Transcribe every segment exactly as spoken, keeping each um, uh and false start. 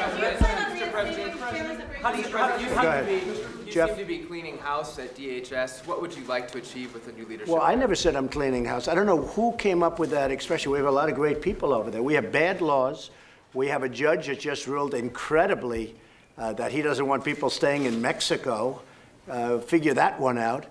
Mister President, how do you, how do you, how do you, you Jeff? seem to be cleaning house at D H S. What would you like to achieve with the new leadership? Well, I never said I'm cleaning house. I don't know who came up with that expression. We have a lot of great people over there. We have bad laws. We have a judge that just ruled incredibly uh, that he doesn't want people staying in Mexico. Uh, figure that one out.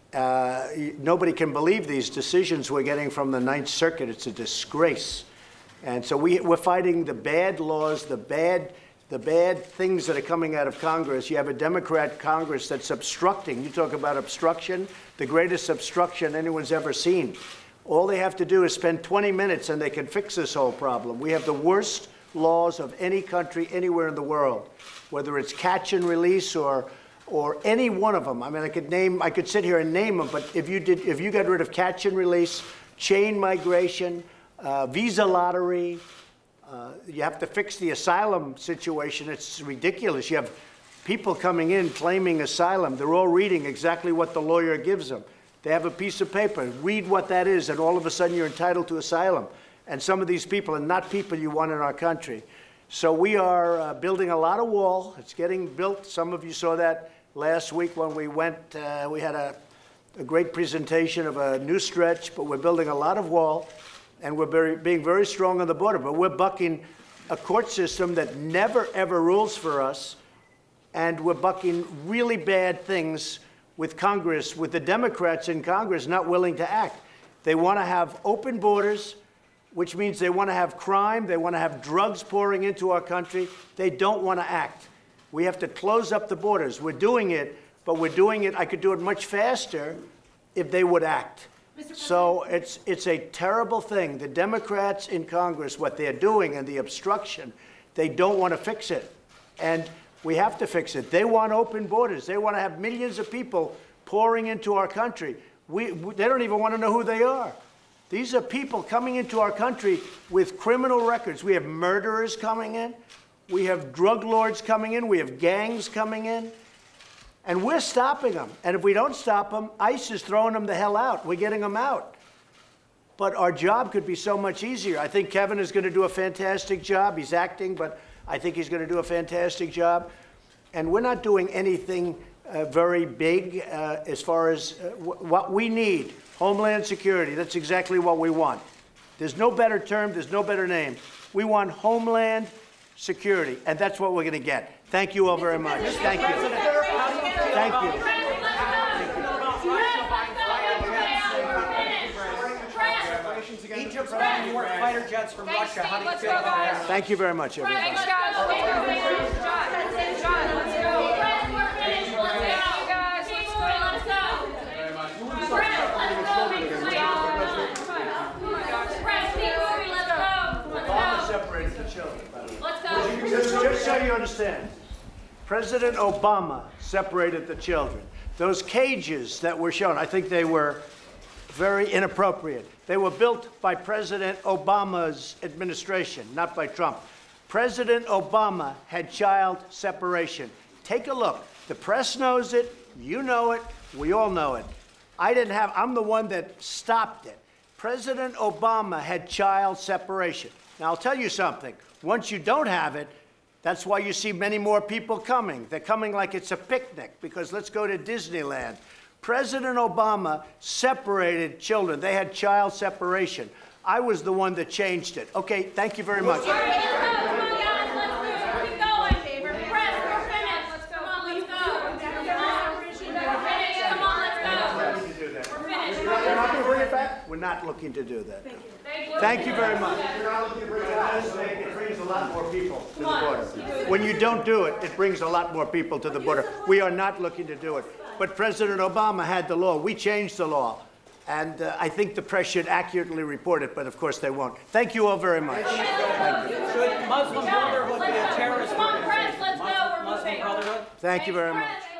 Uh, nobody can believe these decisions we're getting from the Ninth Circuit. It's a disgrace. And so we, we're fighting the bad laws, the bad, the bad things that are coming out of Congress. You have a Democrat Congress that's obstructing. You talk about obstruction, the greatest obstruction anyone's ever seen. All they have to do is spend twenty minutes and they can fix this whole problem. We have the worst laws of any country anywhere in the world, whether it's catch and release or or any one of them. I mean, I could name, I could sit here and name them, but if you did, if you got rid of catch and release, chain migration, uh, visa lottery, uh, you have to fix the asylum situation. It's ridiculous. You have people coming in claiming asylum. They're all reading exactly what the lawyer gives them. They have a piece of paper, read what that is, and all of a sudden you're entitled to asylum. And some of these people are not people you want in our country. So we are uh, building a lot of wall. It's getting built. Some of you saw that last week when we went. Uh, we had a, a great presentation of a new stretch, but we're building a lot of wall, and we're very, being very strong on the border. But we're bucking a court system that never, ever rules for us, and we're bucking really bad things with Congress, with the Democrats in Congress not willing to act. They want to have open borders, which means they want to have crime, they want to have drugs pouring into our country. They don't want to act. We have to close up the borders. We're doing it, but we're doing it, I could do it much faster if they would act. So it's, it's a terrible thing. The Democrats in Congress, what they're doing and the obstruction, they don't want to fix it. And we have to fix it. They want open borders. They want to have millions of people pouring into our country. We, we, they don't even want to know who they are. These are people coming into our country with criminal records. We have murderers coming in. We have drug lords coming in. We have gangs coming in. And we're stopping them. And if we don't stop them, ICE is throwing them the hell out. We're getting them out. But our job could be so much easier. I think Kevin is going to do a fantastic job. He's acting, but I think he's going to do a fantastic job. And we're not doing anything uh, very big uh, as far as uh, w what we need. Homeland Security, that's exactly what we want. There's no better term, there's no better name. We want Homeland Security, and that's what we're going to get. Thank you all very much. Thank you. Thank you. Egypt brought more fighter jets from Russia. How do you feel about that? Thank you very much, everybody. Thanks, guys. John, let's go. Just, just so you understand, President Obama separated the children. Those cages that were shown, I think they were very inappropriate. They were built by President Obama's administration, not by Trump. President Obama had child separation. Take a look. The press knows it. You know it. We all know it. I didn't have, I'm the one that stopped it. President Obama had child separation. Now, I'll tell you something. Once you don't have it, that's why you see many more people coming. They're coming like it's a picnic, because let's go to Disneyland. President Obama separated children. They had child separation. I was the one that changed it. Okay, thank you very much. All right, let's go. Come on, guys. Let's move. Keep going. Press, we're finished. Let's go. Come on, let's go. We're finished. Come on, let's go. We're finished. We're not going to bring it back? We're not looking to do that. Thank you. Thank you very much. You're not looking to bring it back. It brings a lot more people to the border. When you don't do it, it brings a lot more people to the border. We are not looking to do it. But President Obama had the law. We changed the law. And uh, I think the press should accurately report it, but of course they won't. Thank you all very much. Thank you. Should Muslim Brotherhood be a terrorist Come on, press, let's go. We're Muslim moving. Brotherhood? Thank you very much.